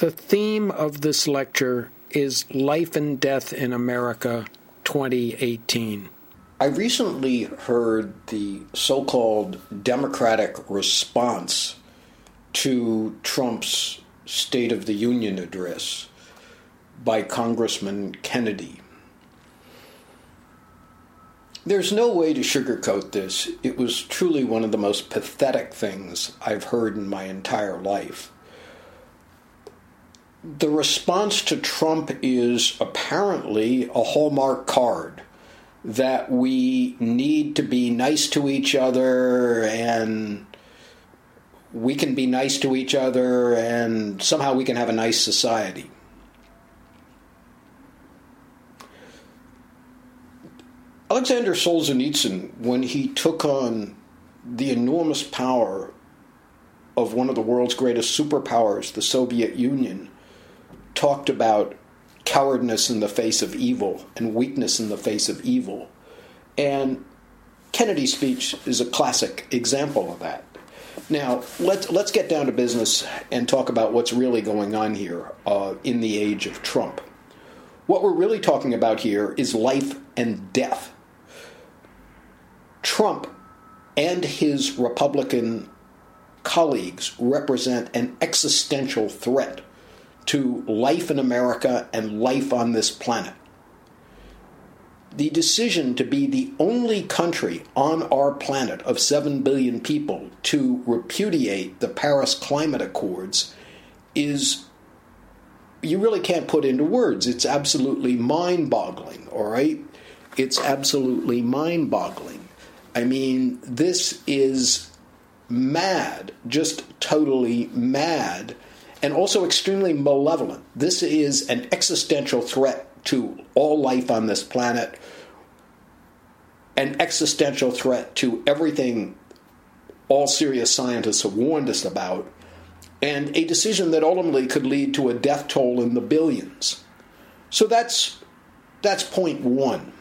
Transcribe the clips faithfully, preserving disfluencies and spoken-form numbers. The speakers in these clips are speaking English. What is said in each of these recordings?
The theme of this lecture is Life and Death in America twenty eighteen. I recently heard the so-called Democratic response to Trump's State of the Union address by Congressman Kennedy. There's no way to sugarcoat this. It was truly one of the most pathetic things I've heard in my entire life. The response to Trump is apparently a Hallmark card that we need to be nice to each other, and we can be nice to each other, and somehow we can have a nice society. Alexander Solzhenitsyn, when he took on the enormous power of one of the world's greatest superpowers, the Soviet Union, talked about cowardness in the face of evil and weakness in the face of evil. And Kennedy's speech is a classic example of that. Now, let's, let's get down to business and talk about what's really going on here uh, in the age of Trump. What we're really talking about here is life and death. Trump and his Republican colleagues represent an existential threat to life in America and life on this planet. The decision to be the only country on our planet of seven billion people to repudiate the Paris Climate Accords is, you really can't put into words. It's absolutely mind-boggling, all right? It's absolutely mind-boggling. I mean, this is mad, just totally mad, and also extremely malevolent. This is an existential threat to all life on this planet, an existential threat to everything all serious scientists have warned us about, and a decision that ultimately could lead to a death toll in the billions. So that's that's point one.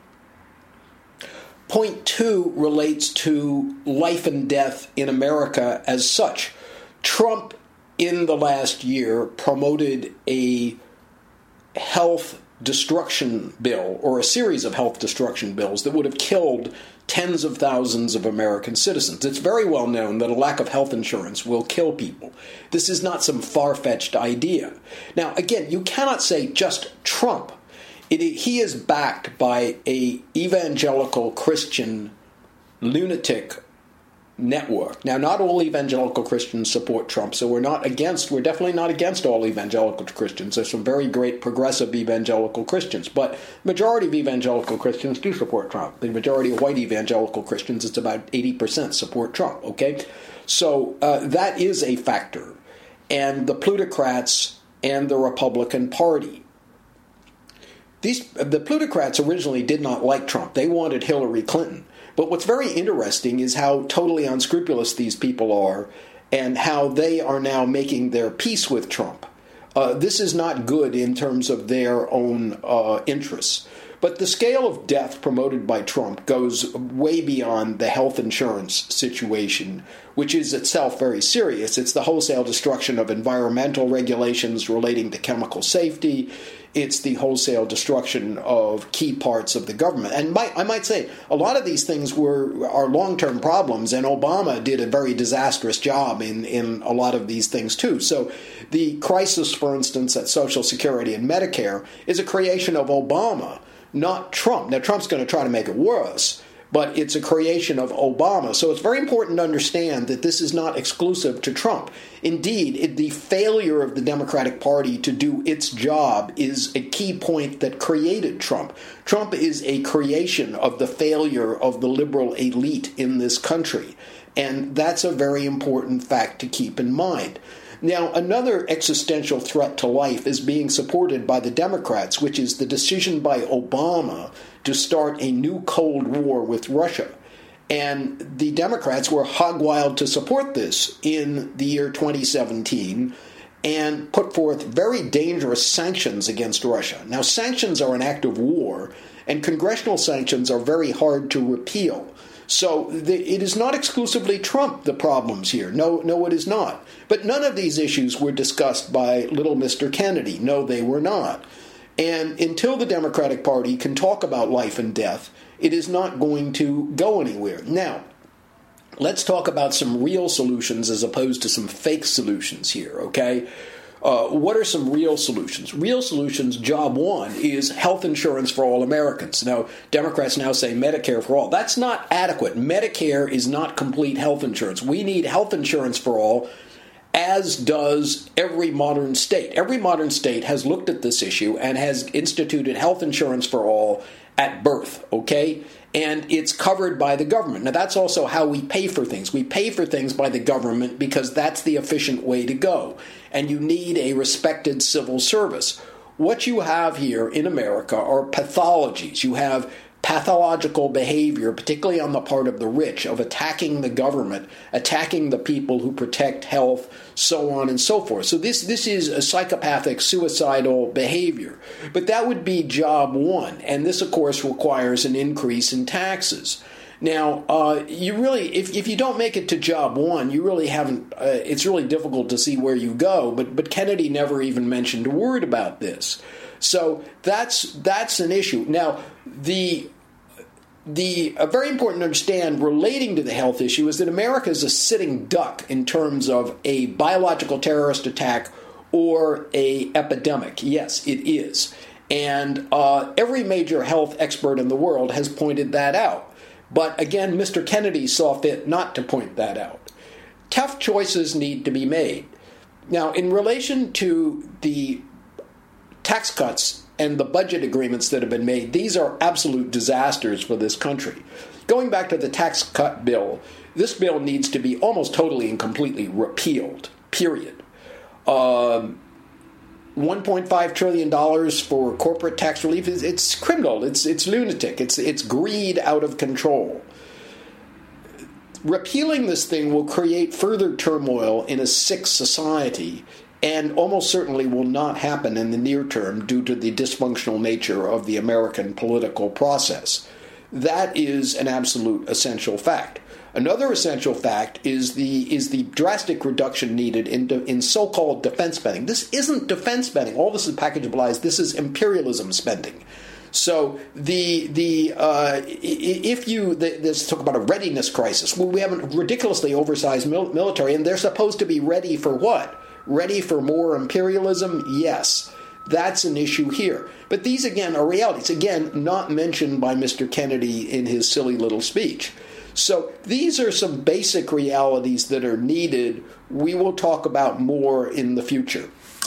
Point two relates to life and death in America as such. Trump, in the last year, promoted a health destruction bill, or a series of health destruction bills, that would have killed tens of thousands of American citizens. It's very well known that a lack of health insurance will kill people. This is not some far-fetched idea. Now, again, you cannot say just Trump. It, he is backed by a evangelical Christian lunatic network. Now, not all evangelical Christians support Trump, so we're not against, we're definitely not against all evangelical Christians. There's some very great progressive evangelical Christians, but the majority of evangelical Christians do support Trump. The majority of white evangelical Christians, it's about eighty percent support Trump, okay? So uh, that is a factor. And the plutocrats and the Republican Party. These, the plutocrats originally did not like Trump. They wanted Hillary Clinton. But what's very interesting is how totally unscrupulous these people are, and how they are now making their peace with Trump. Uh, this is not good in terms of their own uh, interests. But the scale of death promoted by Trump goes way beyond the health insurance situation, which is itself very serious. It's the wholesale destruction of environmental regulations relating to chemical safety. It's the wholesale destruction of key parts of the government. And might, I might say, a lot of these things were are long-term problems, and Obama did a very disastrous job in, in a lot of these things too. So the crisis, for instance, at Social Security and Medicare is a creation of Obama, not Trump. Now, Trump's going to try to make it worse, but it's a creation of Obama. So it's very important to understand that this is not exclusive to Trump. Indeed, it, the failure of the Democratic Party to do its job is a key point that created Trump. Trump is a creation of the failure of the liberal elite in this country, and that's a very important fact to keep in mind. Now, another existential threat to life is being supported by the Democrats, which is the decision by Obama to start a new Cold War with Russia. And the Democrats were hog wild to support this in the year twenty seventeen and put forth very dangerous sanctions against Russia. Now, sanctions are an act of war, and congressional sanctions are very hard to repeal. So the, it is not exclusively Trump the problems here. No, no, it is not. But none of these issues were discussed by little Mister Kennedy. No, they were not. And until the Democratic Party can talk about life and death, it is not going to go anywhere. Now, let's talk about some real solutions as opposed to some fake solutions here, okay? Uh, what are some real solutions? Real solutions, job one, is health insurance for all Americans. Now, Democrats now say Medicare for all. That's not adequate. Medicare is not complete health insurance. We need health insurance for all, as does every modern state. Every modern state has looked at this issue and has instituted health insurance for all at birth, okay? And it's covered by the government. Now, that's also how we pay for things. We pay for things by the government because that's the efficient way to go. And you need a respected civil service. What you have here in America are pathologies. You have pathological behavior, particularly on the part of the rich, of attacking the government, attacking the people who protect health, so on and so forth. So this, this is a psychopathic, suicidal behavior. But that would be job one. And this, of course, requires an increase in taxes. Now, uh, you really, if, if you don't make it to job one, you really haven't, uh, it's really difficult to see where you go. But, but Kennedy never even mentioned a word about this. So that's that's an issue. Now, the the uh, very important to understand relating to the health issue is that America is a sitting duck in terms of a biological terrorist attack or a epidemic. Yes, it is. And uh, every major health expert in the world has pointed that out. But again, Mister Kennedy saw fit not to point that out. Tough choices need to be made. Now, in relation to the tax cuts and the budget agreements that have been made, these are absolute disasters for this country. Going back to the tax cut bill, this bill needs to be almost totally and completely repealed, period. Um, one point five trillion dollars for corporate tax relief, is it's criminal, it's it's lunatic, it's it's greed out of control. Repealing this thing will create further turmoil in a sick society, and almost certainly will not happen in the near term due to the dysfunctional nature of the American political process. That is an absolute essential fact. Another essential fact is the is the drastic reduction needed in, in so-called defense spending. This isn't defense spending. All this is package lies. This is imperialism spending. So the the uh, if you this talk about a readiness crisis. Well, we have a ridiculously oversized mil- military, and they're supposed to be ready for what? Ready for more imperialism? Yes. That's an issue here. But these, again, are realities. Again, not mentioned by Mister Kennedy in his silly little speech. So these are some basic realities that are needed. We will talk about more in the future.